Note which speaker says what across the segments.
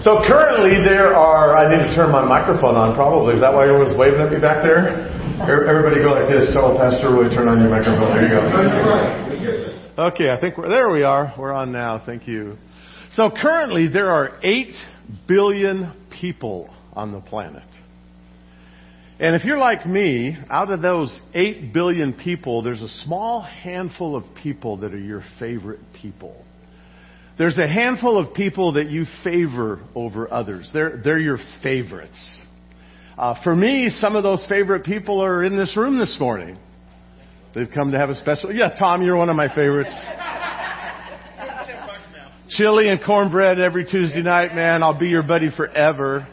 Speaker 1: So currently there are, I need to turn my microphone on probably. Is that why everyone's waving at me back there? Everybody go like this. Tell Pastor Roy, turn on your microphone. There you go. Okay, I think there we are. We're on now. Thank you. So currently there are 8 billion people on the planet. And if you're like me, out of those 8 billion people, there's a small handful of people that are your favorite people. There's a handful of people that you favor over others. They're your favorites. For me, some of those favorite people are in this room this morning. They've come to have a special... Yeah, Tom, you're one of my favorites. Chili and cornbread every Tuesday night, man. I'll be your buddy forever.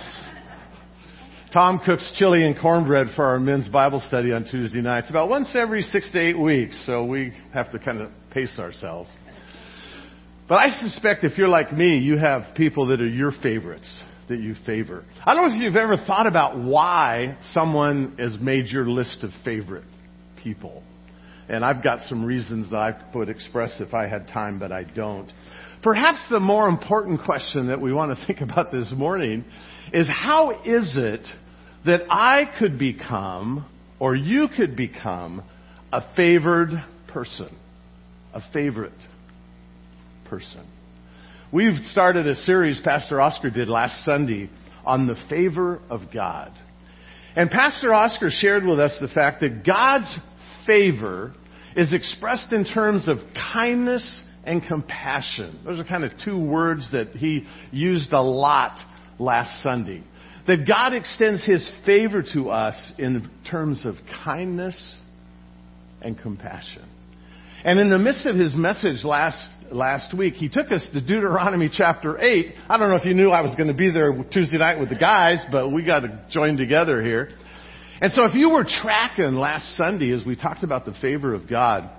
Speaker 1: Tom cooks chili and cornbread for our men's Bible study on Tuesday nights. About once every 6 to 8 weeks, so we have to kind of pace ourselves. But I suspect if you're like me, you have people that are your favorites, that you favor. I don't know if you've ever thought about why someone has made your list of favorite people. And I've got some reasons that I would express if I had time, but I don't. Perhaps the more important question that we want to think about this morning is how is it that I could become, or you could become, a favored person? A favorite person. We've started a series Pastor Oscar did last Sunday on the favor of God. And Pastor Oscar shared with us the fact that God's favor is expressed in terms of kindness and compassion. Those are kind of 2 words that he used a lot last Sunday. That God extends His favor to us in terms of kindness and compassion. And in the midst of his message last week, he took us to Deuteronomy chapter 8. I don't know if you knew I was going to be there Tuesday night with the guys, but we got to join together here. And so if you were tracking last Sunday as we talked about the favor of God,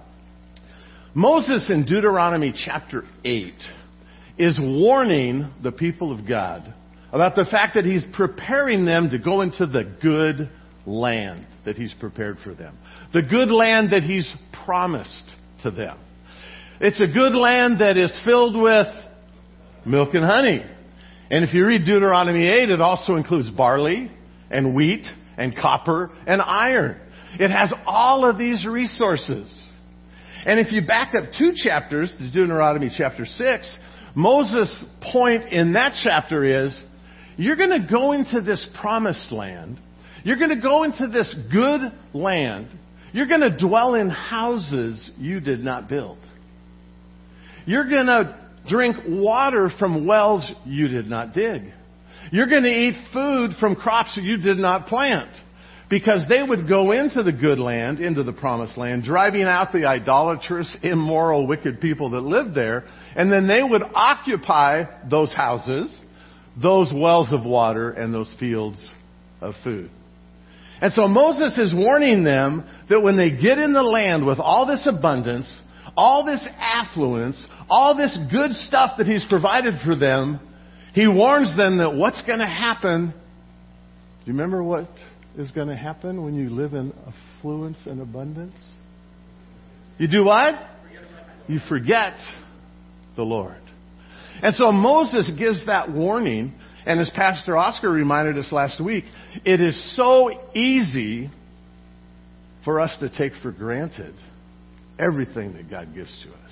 Speaker 1: Moses in Deuteronomy chapter 8 is warning the people of God about the fact that he's preparing them to go into the good land that he's prepared for them. The good land that he's promised to them. It's a good land that is filled with milk and honey. And if you read Deuteronomy 8, it also includes barley and wheat and copper and iron. It has all of these resources. And if you back up 2 chapters to Deuteronomy chapter 6, Moses' point in that chapter is, you're going to go into this promised land. You're going to go into this good land. You're going to dwell in houses you did not build. You're going to drink water from wells you did not dig. You're going to eat food from crops you did not plant. Because they would go into the good land, into the promised land, driving out the idolatrous, immoral, wicked people that lived there. And then they would occupy those houses, those wells of water, and those fields of food. And so Moses is warning them that when they get in the land with all this abundance, all this affluence, all this good stuff that He's provided for them, He warns them that what's going to happen. Do you remember what is going to happen when you live in affluence and abundance? You do what? You forget the Lord. And so Moses gives that warning. And as Pastor Oscar reminded us last week, it is so easy for us to take for granted everything that God gives to us.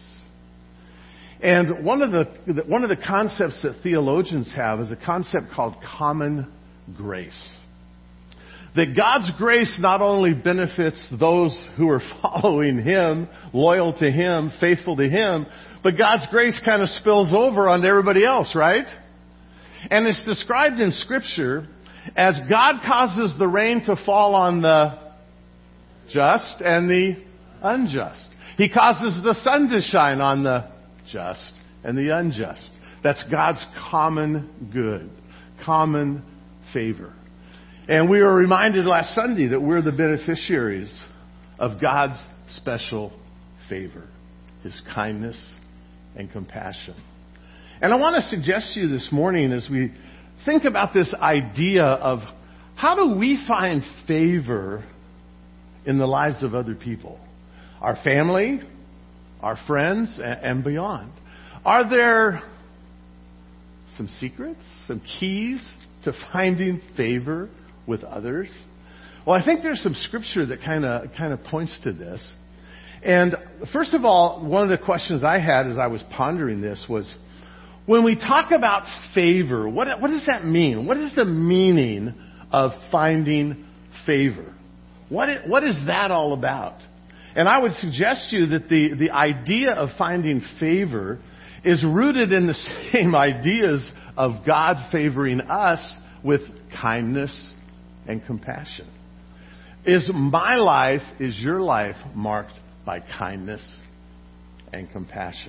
Speaker 1: And one of the concepts that theologians have is a concept called common grace. That God's grace not only benefits those who are following Him, loyal to Him, faithful to Him, but God's grace kind of spills over onto everybody else, right? And it's described in Scripture as God causes the rain to fall on the just and the unjust. He causes the sun to shine on the just and the unjust. That's God's common good, common favor. And we were reminded last Sunday that we're the beneficiaries of God's special favor, His kindness and compassion. And I want to suggest to you this morning as we think about this idea of how do we find favor in the lives of other people? Our family, our friends, and beyond. Are there some secrets, some keys to finding favor with others? Well, I think there's some scripture that kind of points to this. And first of all, one of the questions I had as I was pondering this was, when we talk about favor, what does that mean? What is the meaning of finding favor? What is that all about? And I would suggest to you that the idea of finding favor is rooted in the same ideas of God favoring us with kindness and compassion. Is my life, is your life marked by kindness and compassion?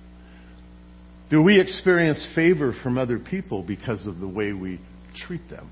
Speaker 1: Do we experience favor from other people because of the way we treat them?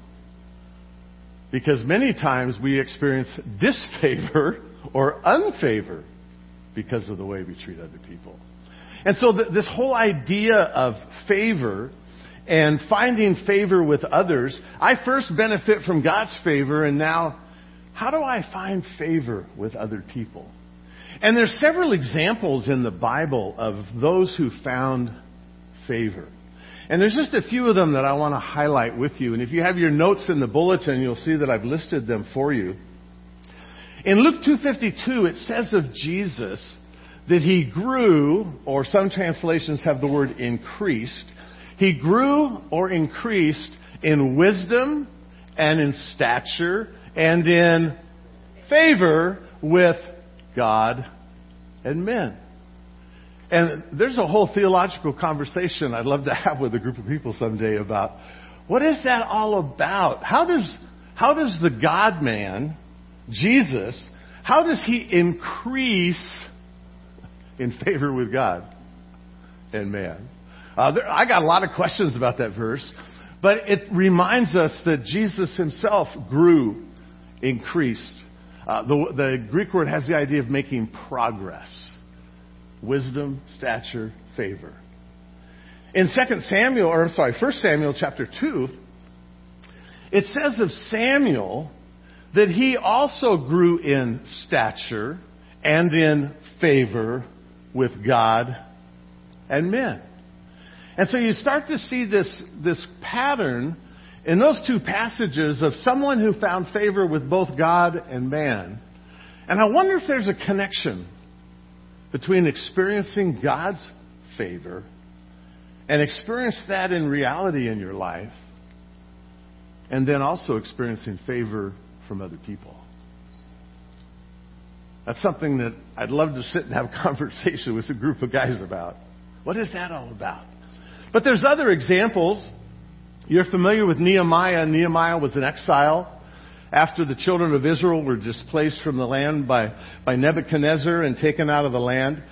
Speaker 1: Because many times we experience disfavor or unfavor because of the way we treat other people. And so this whole idea of favor and finding favor with others, I first benefit from God's favor, and now how do I find favor with other people? And there's several examples in the Bible of those who found favor. And there's just a few of them that I want to highlight with you. And if you have your notes in the bulletin, you'll see that I've listed them for you. In Luke 2:52, it says of Jesus that he grew, or some translations have the word increased. He grew or increased in wisdom and in stature and in favor with God and men. And there's a whole theological conversation I'd love to have with a group of people someday about what is that all about? How does the God-man, Jesus, how does he increase in favor with God and man? I got a lot of questions about that verse, but it reminds us that Jesus himself grew, increased. The Greek word has the idea of making progress. Wisdom, stature, favor. In 1 Samuel chapter 2, it says of Samuel that he also grew in stature and in favor with God and men. And so you start to see this pattern in those two passages of someone who found favor with both God and man. And I wonder if there's a connection between experiencing God's favor and experience that in reality in your life, and then also experiencing favor from other people. That's something that I'd love to sit and have a conversation with a group of guys about. What is that all about? But there's other examples. You're familiar with Nehemiah. Nehemiah was in exile after the children of Israel were displaced from the land by Nebuchadnezzar and taken out of the land.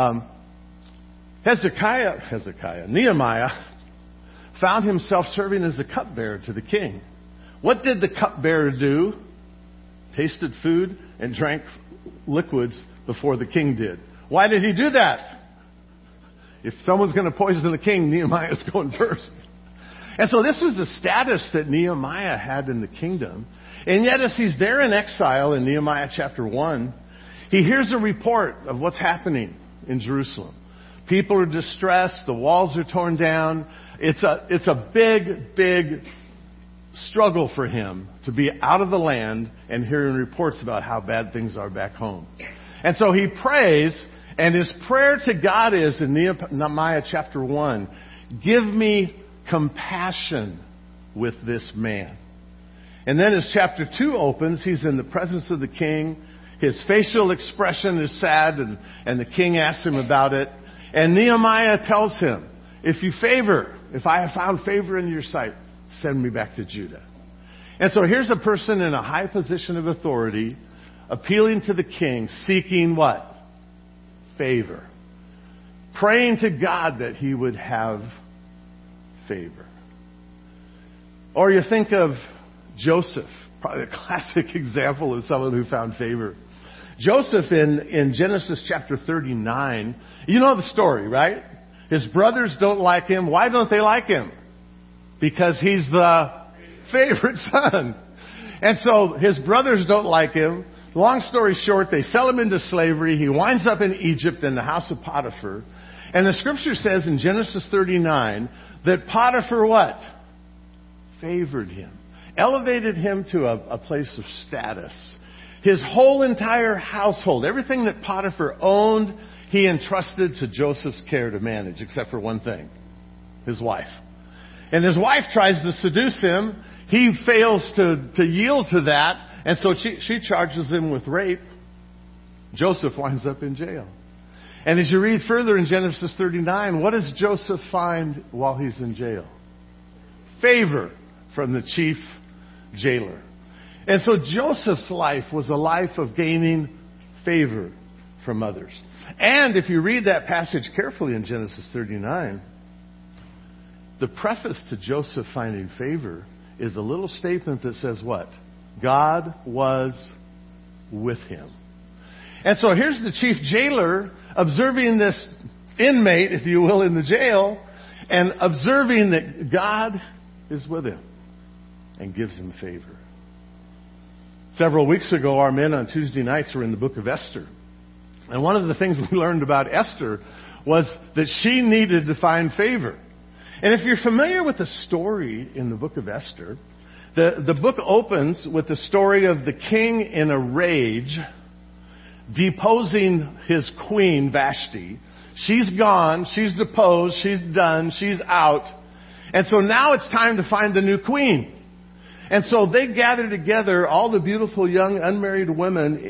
Speaker 1: Nehemiah found himself serving as the cupbearer to the king. What did the cupbearer do? Tasted food and drank liquids before the king did. Why did he do that? If someone's going to poison the king, Nehemiah's going first. And so this was the status that Nehemiah had in the kingdom. And yet as he's there in exile in Nehemiah chapter 1, he hears a report of what's happening in Jerusalem. People are distressed. The walls are torn down. It's a big struggle for him to be out of the land and hearing reports about how bad things are back home. And so he prays, and his prayer to God is in Nehemiah chapter 1, give me compassion with this man. And then as chapter 2 opens, he's in the presence of the king. His facial expression is sad, and the king asks him about it. And Nehemiah tells him, if I have found favor in your sight, send me back to Judah. And so here's a person in a high position of authority, appealing to the king, seeking what? Favor. Praying to God that he would have favor. Or you think of Joseph, probably a classic example of someone who found favor. Joseph in Genesis chapter 39, you know the story, right? His brothers don't like him. Why don't they like him? Because he's the favorite son. And so his brothers don't like him. Long story short, they sell him into slavery. He winds up in Egypt in the house of Potiphar. And the scripture says in Genesis 39 that Potiphar what? Favored him. Elevated him to a place of status. His whole entire household, everything that Potiphar owned, he entrusted to Joseph's care to manage, except for one thing, his wife. And his wife tries to seduce him. He fails to yield to that, and so she charges him with rape. Joseph winds up in jail. And as you read further in Genesis 39, what does Joseph find while he's in jail? Favor from the chief jailer. And so Joseph's life was a life of gaining favor from others. And if you read that passage carefully in Genesis 39, the preface to Joseph finding favor is a little statement that says what? God was with him. And so here's the chief jailer observing this inmate, if you will, in the jail, and observing that God is with him and gives him favor. Several weeks ago, our men on Tuesday nights were in the book of Esther. And one of the things we learned about Esther was that she needed to find favor. And if you're familiar with the story in the book of Esther, the book opens with the story of the king in a rage, deposing his queen, Vashti. She's gone, she's deposed, she's done, she's out. And so now it's time to find the new queen. And so they gather together all the beautiful young unmarried women,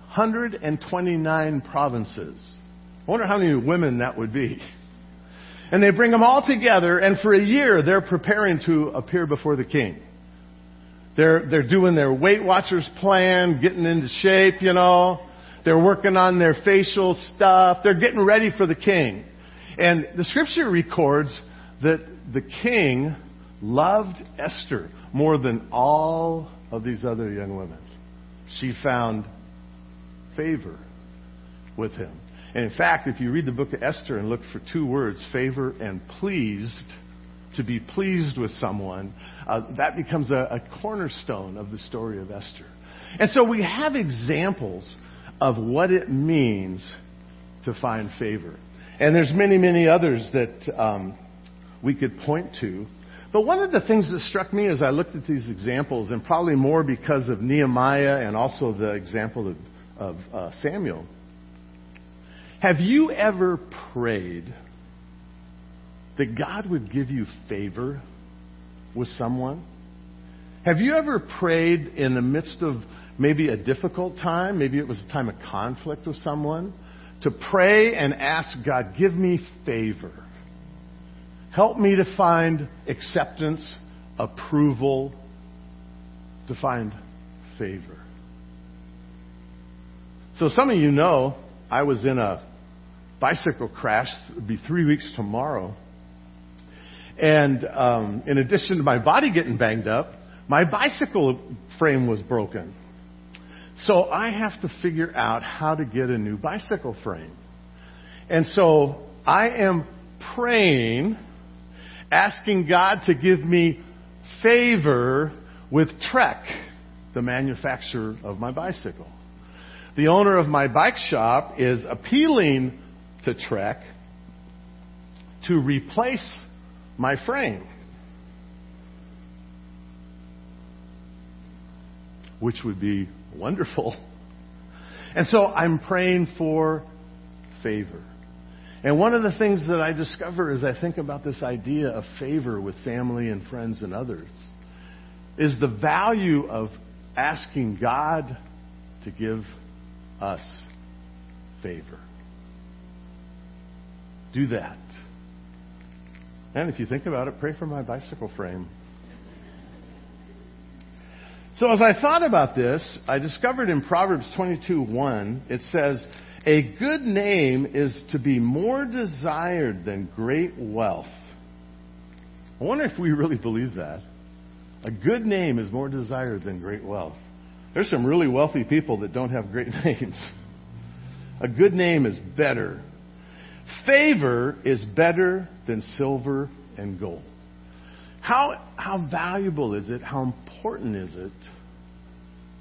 Speaker 1: 129 provinces. I wonder how many women that would be. And they bring them all together, and for a year they're preparing to appear before the king. They're doing their Weight Watchers plan, getting into shape, you know. They're working on their facial stuff. They're getting ready for the king. And the scripture records that the king loved Esther more than all of these other young women. She found favor with him. And in fact, if you read the book of Esther and look for two words, favor and pleased, to be pleased with someone, that becomes a cornerstone of the story of Esther. And so we have examples of what it means to find favor. And there's many, many others that we could point to. But one of the things that struck me as I looked at these examples, and probably more because of Nehemiah and also the example of Samuel, have you ever prayed that God would give you favor with someone? Have you ever prayed in the midst of maybe a difficult time, maybe it was a time of conflict with someone, to pray and ask God, give me favor. Help me to find acceptance, approval, to find favor. So some of you know I was in a bicycle crash. It would be 3 weeks tomorrow. And in addition to my body getting banged up, my bicycle frame was broken. So I have to figure out how to get a new bicycle frame. And so I am praying, asking God to give me favor with Trek, the manufacturer of my bicycle. The owner of my bike shop is appealing to Trek to replace my frame, which would be wonderful. And so I'm praying for favor. And one of the things that I discover as I think about this idea of favor with family and friends and others is the value of asking God to give us favor. Do that. And if you think about it, pray for my bicycle frame. So as I thought about this, I discovered in Proverbs 22:1, it says, a good name is to be more desired than great wealth. I wonder if we really believe that. A good name is more desired than great wealth. There's some really wealthy people that don't have great names. A good name is better. Favor is better than silver and gold. How valuable is it? How important is it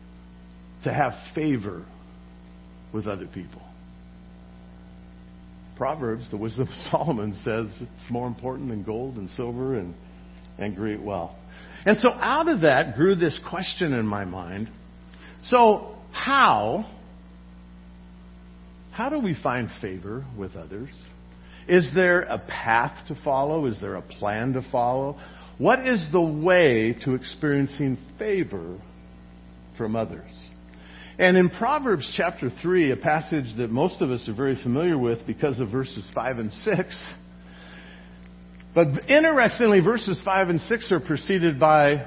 Speaker 1: to have favor with other people? Proverbs, the wisdom of Solomon, says it's more important than gold and silver and great wealth. And so out of that grew this question in my mind. So how do we find favor with others? Is there a path to follow? Is there a plan to follow? What is the way to experiencing favor from others? And in Proverbs chapter 3, a passage that most of us are very familiar with because of verses 5 and 6. But interestingly, verses 5 and 6 are preceded by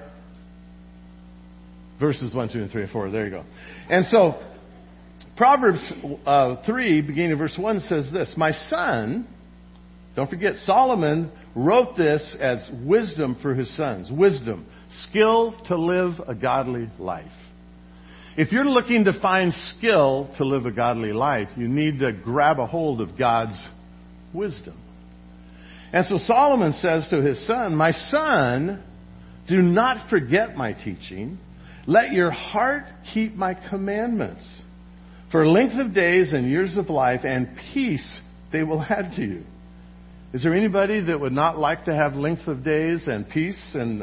Speaker 1: verses 1, 2, and 3, and 4. There you go. And so, Proverbs 3, beginning of verse 1, says this, "My son," don't forget, Solomon wrote this as wisdom for his sons. Wisdom. Skill to live a godly life. If you're looking to find skill to live a godly life, you need to grab a hold of God's wisdom. And so Solomon says to his son, "My son, do not forget my teaching. Let your heart keep my commandments. For length of days and years of life and peace they will add to you." Is there anybody that would not like to have length of days and peace? And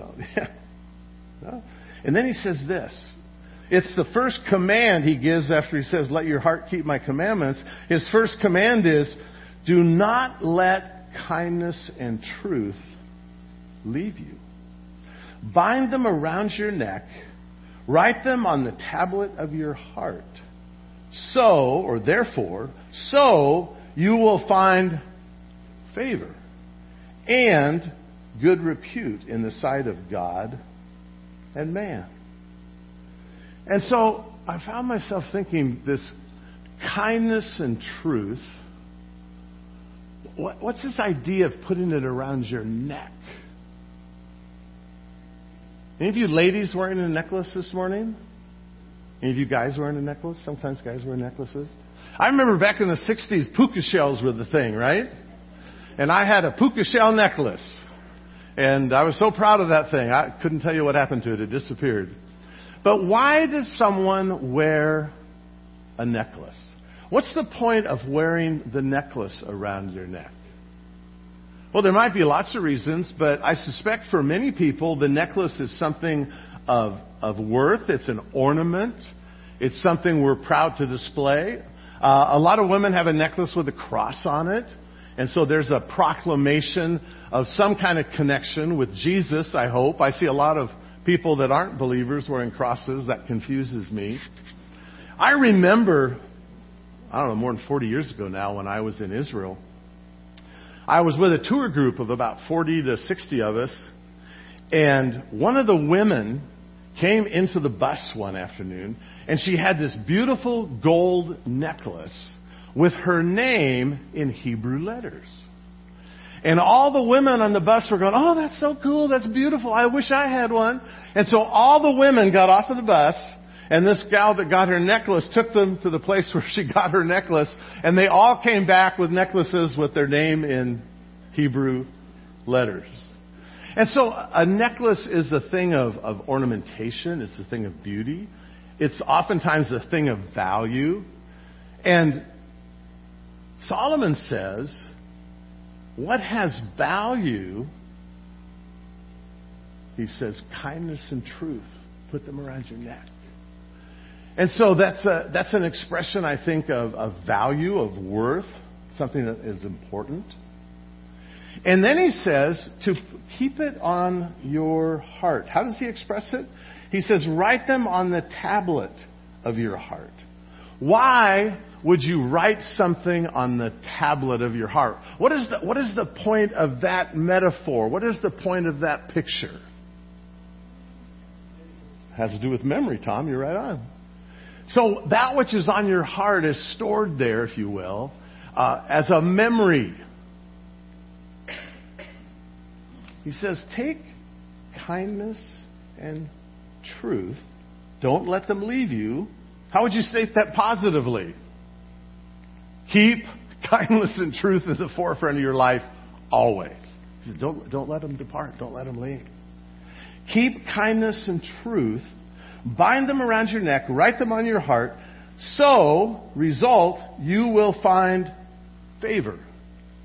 Speaker 1: then he says this. It's the first command he gives after he says, "Let your heart keep my commandments." His first command is, "Do not let kindness and truth leave you. Bind them around your neck. Write them on the tablet of your heart. Therefore, you will find favor and good repute in the sight of God and man." And so I found myself thinking, this kindness and truth, what's this idea of putting it around your neck? Any of you ladies wearing a necklace this morning? Any of you guys wearing a necklace? Sometimes guys wear necklaces. I remember back in the 60s, puka shells were the thing, right? And I had a puka shell necklace. And I was so proud of that thing. I couldn't tell you what happened to it. It disappeared. But why does someone wear a necklace? What's the point of wearing the necklace around your neck? Well, there might be lots of reasons, but I suspect for many people, the necklace is something of worth. It's an ornament. It's something we're proud to display. A lot of women have a necklace with a cross on it. And so there's a proclamation of some kind of connection with Jesus, I hope. I see a lot of people that aren't believers wearing crosses. That confuses me. I remember, more than 40 years ago now, when I was in Israel, I was with a tour group of about 40 to 60 of us, and one of the women came into the bus one afternoon, and she had this beautiful gold necklace with her name in Hebrew letters. And all the women on the bus were going, "Oh, that's so cool. That's beautiful. I wish I had one." And so all the women got off of the bus, and this gal that got her necklace took them to the place where she got her necklace, and they all came back with necklaces with their name in Hebrew letters. And so a necklace is a thing of ornamentation. It's a thing of beauty. It's oftentimes a thing of value. And Solomon says, what has value? He says, kindness and truth. Put them around your neck. And so that's an expression, I think, of value, of worth, something that is important. And then he says to keep it on your heart. How does he express it? He says, write them on the tablet of your heart. Why would you write something on the tablet of your heart? What is the point of that metaphor? What is the point of that picture? It has to do with memory, Tom. You're right on. So that which is on your heart is stored there, if you will, as a memory. He says, take kindness and truth. Don't let them leave you. How would you state that positively? Keep kindness and truth at the forefront of your life always. He said, don't let them depart. Don't let them leave. Keep kindness and truth. Bind them around your neck. Write them on your heart. So, result, you will find favor.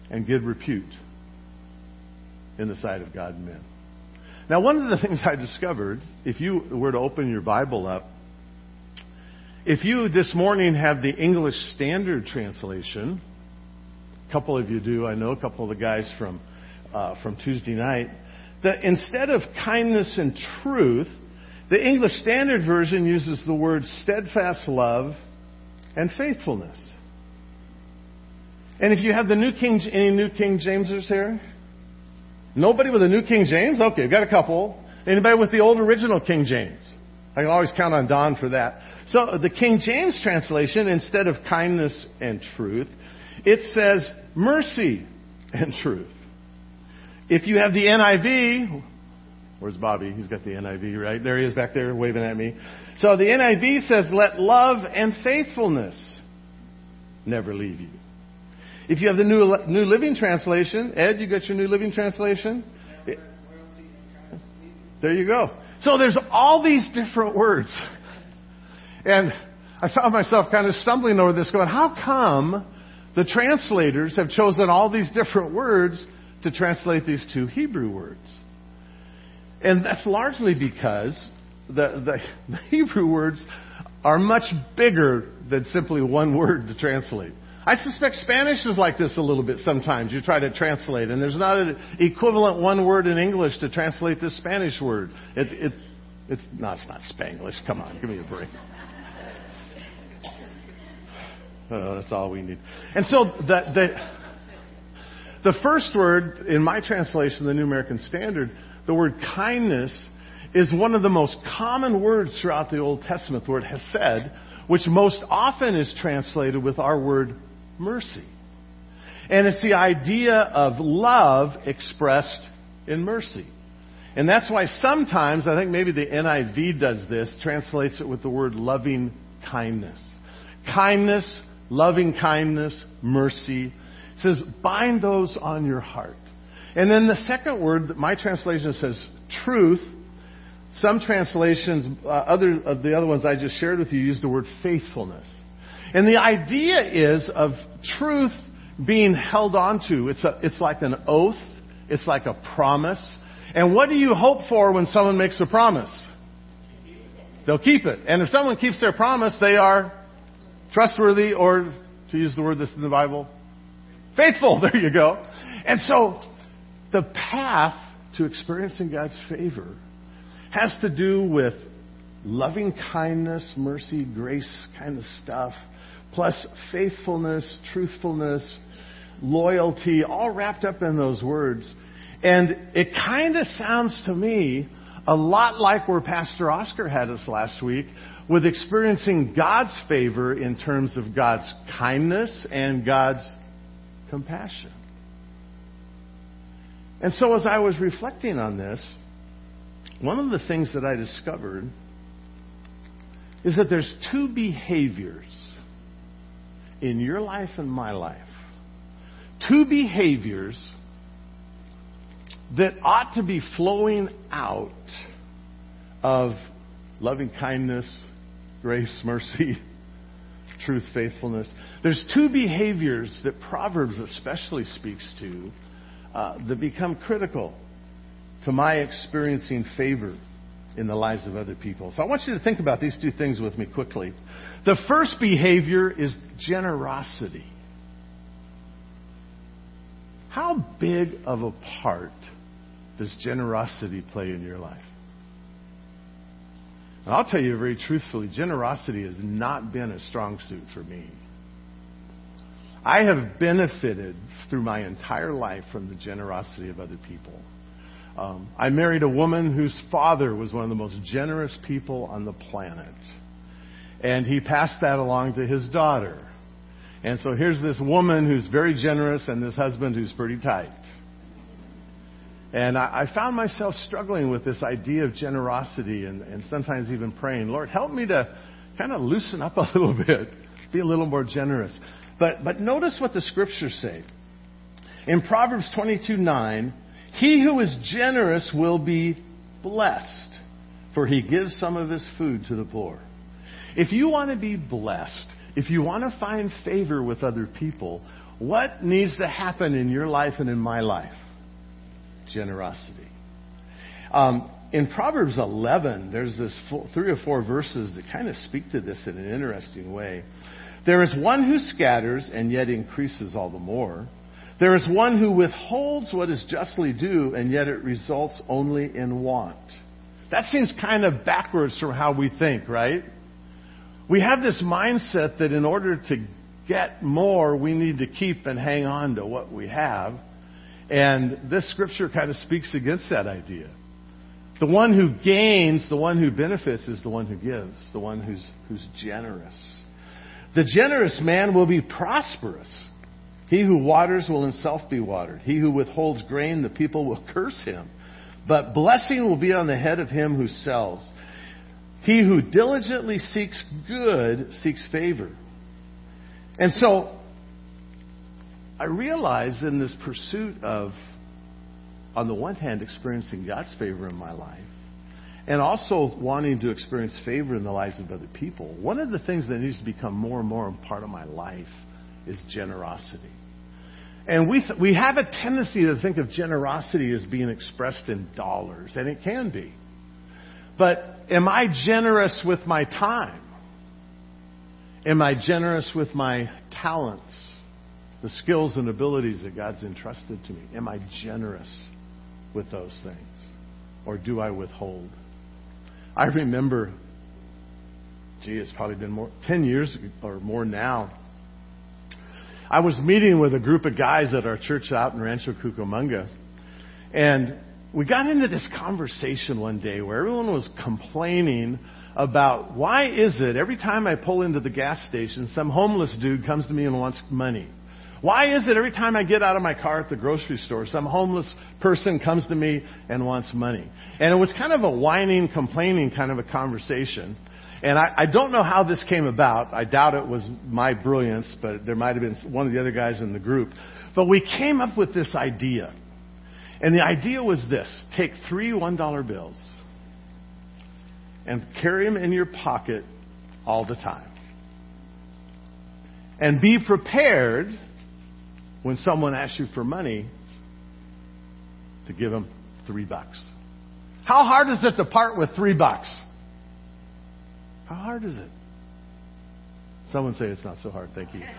Speaker 1: and good repute in the sight of God and men. Now, one of the things I discovered, if you were to open your Bible up, if you this morning have the English Standard Translation, a couple of you do, I know, a couple of the guys from Tuesday night, that instead of kindness and truth, the English Standard Version uses the word steadfast love and faithfulness. And if you have any New King Jamesers here? Nobody with a New King James? Okay, we've got a couple. Anybody with the old original King James? I can always count on Don for that. So the King James translation, instead of kindness and truth, it says mercy and truth. If you have the NIV, where's Bobby? He's got the NIV, right? There he is back there waving at me. So the NIV says, let love and faithfulness never leave you. If you have the New Living Translation, Ed, you got your New Living Translation? There you go. So there's all these different words. And I found myself kind of stumbling over this going, how come the translators have chosen all these different words to translate these two Hebrew words? And that's largely because the Hebrew words are much bigger than simply one word to translate. I suspect Spanish is like this a little bit sometimes. You try to translate, and there's not an equivalent one word in English to translate this Spanish word. It's not Spanglish. Come on, give me a break. Oh, that's all we need. And so the first word in my translation, the New American Standard, the word kindness, is one of the most common words throughout the Old Testament, the word hesed, which most often is translated with our word mercy. And it's the idea of love expressed in mercy. And that's why sometimes, I think maybe the NIV does this, translates it with the word loving kindness. Kindness, loving kindness, mercy. It says, bind those on your heart. And then the second word, my translation says truth. Some translations, other of the other ones I just shared with you, use the word faithfulness. And the idea is of truth being held onto. It's like an oath. It's like a promise. And what do you hope for when someone makes a promise? They'll keep it. And if someone keeps their promise, they are trustworthy, or to use the word that's in the Bible, faithful. There you go. And so the path to experiencing God's favor has to do with loving kindness, mercy, grace kind of stuff, plus faithfulness, truthfulness, loyalty, all wrapped up in those words. And it kind of sounds to me a lot like where Pastor Oscar had us last week, with experiencing God's favor in terms of God's kindness and God's compassion. And so as I was reflecting on this, one of the things that I discovered is that there's two behaviors in your life and my life. Two behaviors that ought to be flowing out of loving kindness, grace, mercy, truth, faithfulness. There's two behaviors that Proverbs especially speaks to that become critical to my experiencing favor in the lives of other people. So I want you to think about these two things with me quickly. The first behavior is generosity. How big of a part does generosity play in your life? And I'll tell you very truthfully, generosity has not been a strong suit for me. I have benefited through my entire life from the generosity of other people. I married a woman whose father was one of the most generous people on the planet. And he passed that along to his daughter. And so here's this woman who's very generous and this husband who's pretty tight. And I found myself struggling with this idea of generosity and sometimes even praying, Lord, help me to kind of loosen up a little bit, be a little more generous. But notice what the scriptures say. In Proverbs 22:9, he who is generous will be blessed, for he gives some of his food to the poor. If you want to be blessed, if you want to find favor with other people, What needs to happen in your life and in my life? Generosity. In Proverbs 11, there's this 3 or 4 verses that kind of speak to this in an interesting way. There is one who scatters and yet increases all the more. There is one who withholds what is justly due and yet it results only in want. That seems kind of backwards from how we think, right? We have this mindset that in order to get more, we need to keep and hang on to what we have. And this scripture kind of speaks against that idea. The one who gains, the one who benefits is the one who gives, the one who's generous. The generous man will be prosperous. He who waters will himself be watered. He who withholds grain, the people will curse him. But blessing will be on the head of him who sells. He who diligently seeks good seeks favor. And so, I realize in this pursuit of, on the one hand, experiencing God's favor in my life, and also wanting to experience favor in the lives of other people, one of the things that needs to become more and more a part of my life is generosity. And we have a tendency to think of generosity as being expressed in dollars, and it can be. But am I generous with my time? Am I generous with my talents, the skills and abilities that God's entrusted to me? Am I generous with those things? Or do I withhold? I remember, it's probably been 10 years or more now. I was meeting with a group of guys at our church out in Rancho Cucamonga. And we got into this conversation one day where everyone was complaining about why is it every time I pull into the gas station, some homeless dude comes to me and wants money? Why is it every time I get out of my car at the grocery store, some homeless person comes to me and wants money? And it was kind of a whining, complaining kind of a conversation. And I don't know how this came about. I doubt it was my brilliance, but there might have been one of the other guys in the group. But we came up with this idea. And the idea was this. Take 3 $1 bills and carry them in your pocket all the time. And be prepared when someone asks you for money to give them $3. How hard is it to part with $3? How hard is it? Someone say it's not so hard. Thank you.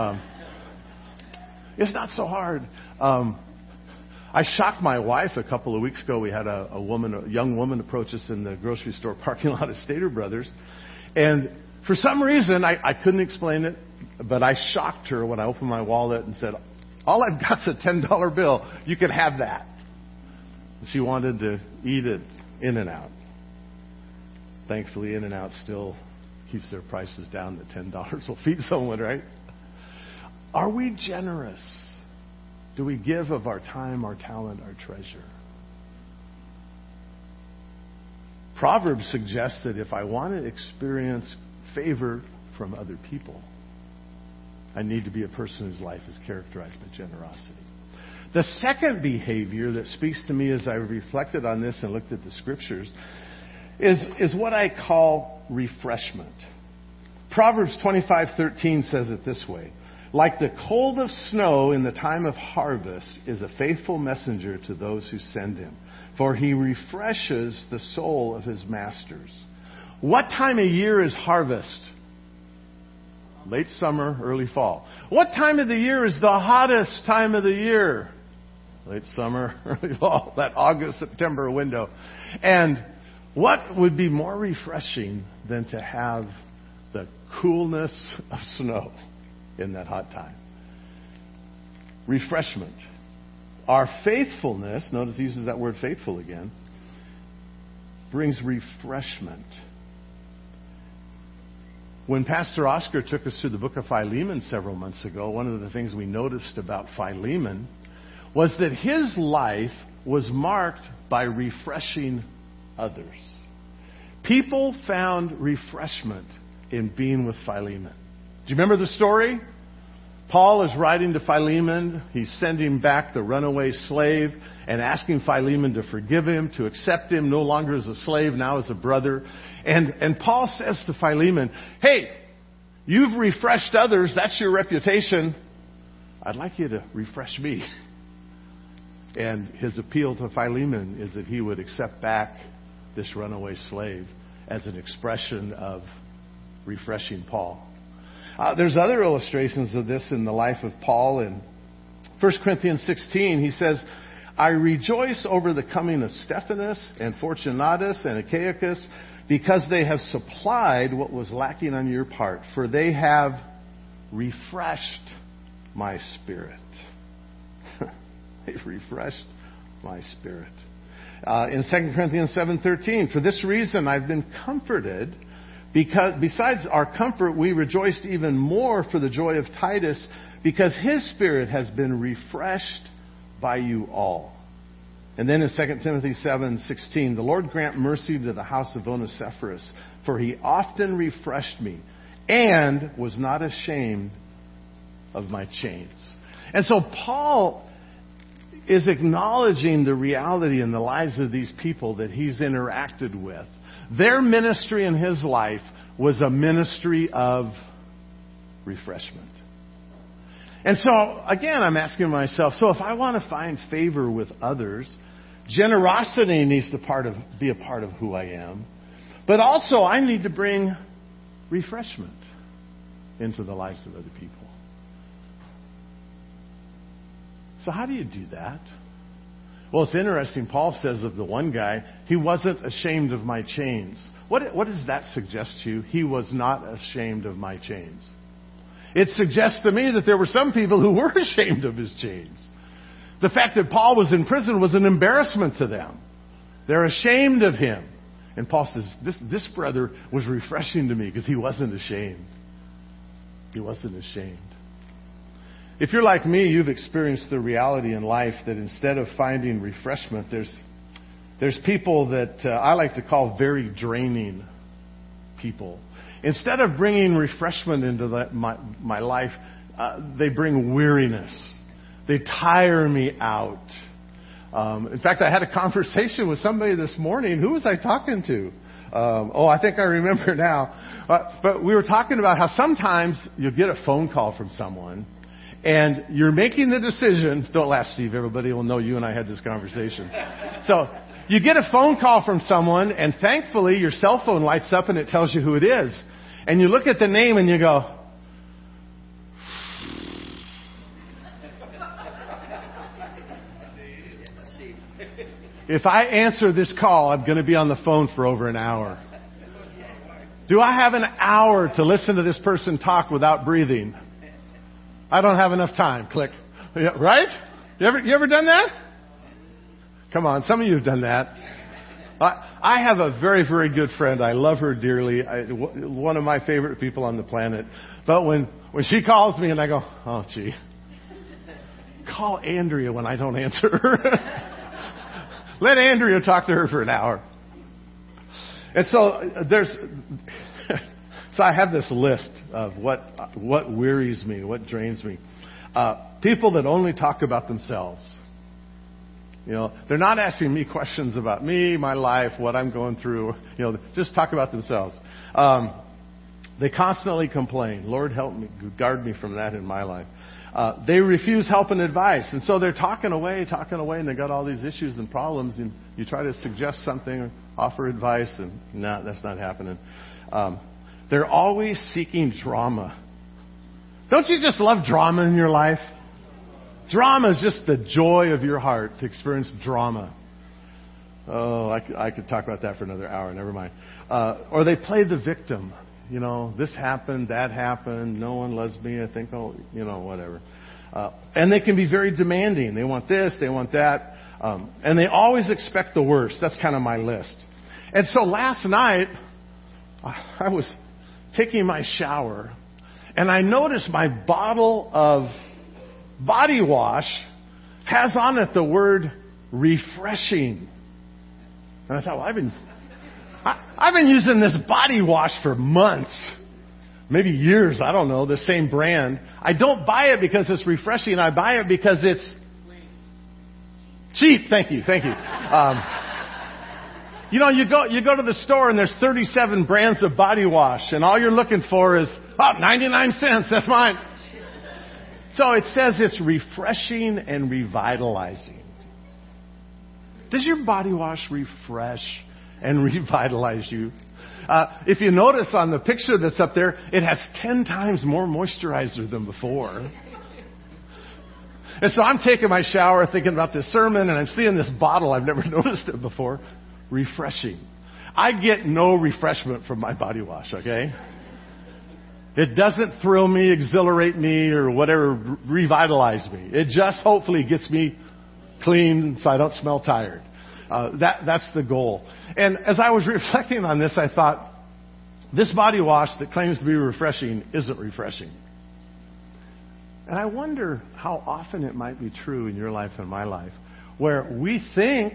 Speaker 1: It's not so hard. I shocked my wife a couple of weeks ago. We had a young woman approach us in the grocery store parking lot of Stater Brothers. And for some reason, I couldn't explain it, but I shocked her when I opened my wallet and said, all I've got's a $10 bill. You can have that. She wanted to eat it In-N-Out. Thankfully, In-N-Out still keeps their prices down. The $10 will feed someone, right? Are we generous? Do we give of our time, our talent, our treasure? Proverbs suggests that if I want to experience favor from other people, I need to be a person whose life is characterized by generosity. The second behavior that speaks to me as I reflected on this and looked at the scriptures is what I call refreshment. Proverbs 25:13 says it this way. Like the cold of snow in the time of harvest is a faithful messenger to those who send him, for he refreshes the soul of his masters. What time of year is harvest? Late summer, early fall. What time of the year is the hottest time of the year? Late summer, early fall. That August, September window. And what would be more refreshing than to have the coolness of snow in that hot time? Refreshment. Our faithfulness, notice he uses that word faithful again, brings refreshment. When Pastor Oscar took us through the book of Philemon several months ago, one of the things we noticed about Philemon was that his life was marked by refreshing others. People found refreshment in being with Philemon. Do you remember the story? Paul is writing to Philemon. He's sending back the runaway slave and asking Philemon to forgive him, to accept him no longer as a slave, now as a brother. And Paul says to Philemon, hey, you've refreshed others. That's your reputation. I'd like you to refresh me. And his appeal to Philemon is that he would accept back this runaway slave as an expression of refreshing Paul. There's other illustrations of this in the life of Paul. In 1 Corinthians 16, he says, I rejoice over the coming of Stephanas and Fortunatus and Achaicus, because they have supplied what was lacking on your part, for they have refreshed my spirit. They've refreshed my spirit. In 2 Corinthians 7:13, for this reason I've been comforted, because besides our comfort we rejoiced even more for the joy of Titus, because his spirit has been refreshed by you all. And then in 2 Timothy 7:16, the Lord grant mercy to the house of Onesiphorus, for he often refreshed me and was not ashamed of my chains. And so Paul is acknowledging the reality in the lives of these people that he's interacted with. Their ministry in his life was a ministry of refreshment. And so, again, I'm asking myself, so if I want to find favor with others, generosity needs to be a part of who I am. But also, I need to bring refreshment into the lives of other people. So how do you do that? Well, it's interesting. Paul says of the one guy, he wasn't ashamed of my chains. What does that suggest to you? He was not ashamed of my chains. It suggests to me that there were some people who were ashamed of his chains. The fact that Paul was in prison was an embarrassment to them. They're ashamed of him. And Paul says, this brother was refreshing to me because he wasn't ashamed. He wasn't ashamed. If you're like me, you've experienced the reality in life that instead of finding refreshment, there's people that I like to call very draining people. Instead of bringing refreshment into my life, they bring weariness. They tire me out. In fact, I had a conversation with somebody this morning. Who was I talking to? I think I remember now. But we were talking about how sometimes you'll get a phone call from someone, and you're making the decision. Don't laugh, Steve. Everybody will know you and I had this conversation. So you get a phone call from someone, and thankfully your cell phone lights up and it tells you who it is. And you look at the name and you go, if I answer this call, I'm going to be on the phone for over an hour. Do I have an hour to listen to this person talk without breathing? I don't have enough time. Click. Yeah, right? You ever done that? Come on, some of you have done that. I have a very, very good friend. I love her dearly. One of my favorite people on the planet. But when she calls me and I go, oh, gee, call Andrea when I don't answer her. Let Andrea talk to her for an hour. And so so I have this list of what wearies me, what drains me. People that only talk about themselves. You know, they're not asking me questions about me, my life, what I'm going through. You know, just talk about themselves. They constantly complain. Lord, help me, guard me from that in my life. They refuse help and advice. And so they're talking away, and they got all these issues and problems. And you try to suggest something, or offer advice, and no, that's not happening. They're always seeking drama. Don't you just love drama in your life? Drama is just the joy of your heart to experience drama. Oh, I could talk about that for another hour. Never mind. Or they play the victim. You know, this happened, that happened, no one loves me, I think, whatever. And they can be very demanding. They want this, they want that. And they always expect the worst. That's kind of my list. And so last night, I was taking my shower, and I noticed my bottle of body wash has on it the word refreshing. And I thought, well, I've been using this body wash for months, maybe years, I don't know, the same brand. I don't buy it because it's refreshing. I buy it because it's cheap. Thank you. You go to the store and there's 37 brands of body wash, and all you're looking for is, 99 cents, that's mine. So it says it's refreshing and revitalizing. Does your body wash refresh and revitalize you? If you notice on the picture that's up there, it has 10 times more moisturizer than before. And so I'm taking my shower thinking about this sermon, and I'm seeing this bottle. I've never noticed it before. Refreshing. I get no refreshment from my body wash, okay? It doesn't thrill me, exhilarate me, or whatever, revitalize me. It just hopefully gets me clean so I don't smell tired. That's the goal. And as I was reflecting on this, I thought, this body wash that claims to be refreshing isn't refreshing. And I wonder how often it might be true in your life and my life, where we think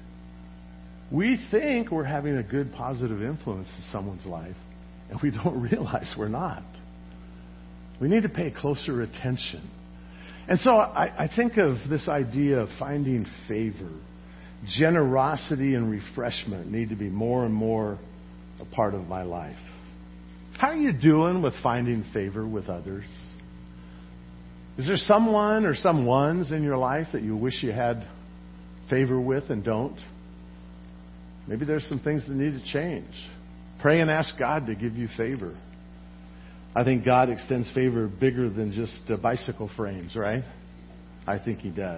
Speaker 1: we're having a good, positive influence in someone's life, and we don't realize we're not. We need to pay closer attention. And so I think of this idea of finding favor. Generosity and refreshment need to be more and more a part of my life. How are you doing with finding favor with others? Is there someone or some ones in your life that you wish you had favor with and don't? Maybe there's some things that need to change. Pray and ask God to give you favor. I think God extends favor bigger than just bicycle frames, right? I think He does.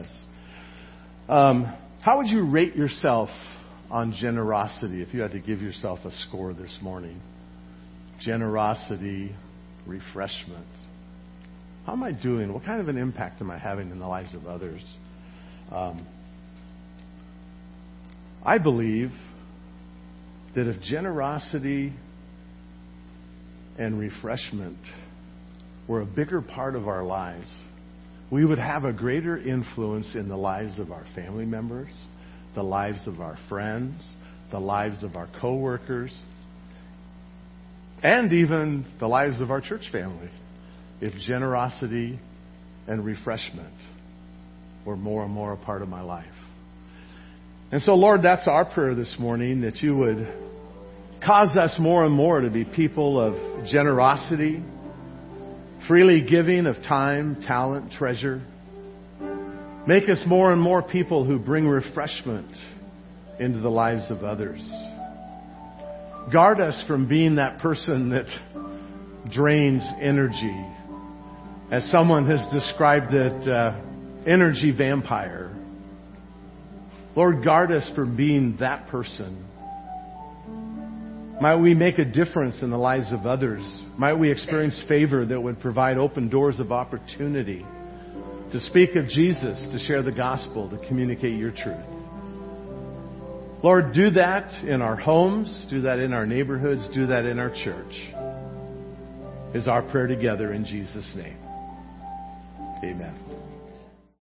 Speaker 1: How would you rate yourself on generosity if you had to give yourself a score this morning? Generosity, refreshment. How am I doing? What kind of an impact am I having in the lives of others? I believe that if generosity and refreshment were a bigger part of our lives, we would have a greater influence in the lives of our family members, the lives of our friends, the lives of our coworkers, and even the lives of our church family, if generosity and refreshment were more and more a part of my life. And so, Lord, that's our prayer this morning, that you would cause us more and more to be people of generosity, freely giving of time, talent, treasure. Make us more and more people who bring refreshment into the lives of others. Guard us from being that person that drains energy. As someone has described it, energy vampire. Lord, guard us from being that person. Might we make a difference in the lives of others? Might we experience favor that would provide open doors of opportunity to speak of Jesus, to share the gospel, to communicate your truth. Lord, do that in our homes, do that in our neighborhoods, do that in our church, is our prayer together in Jesus' name. Amen.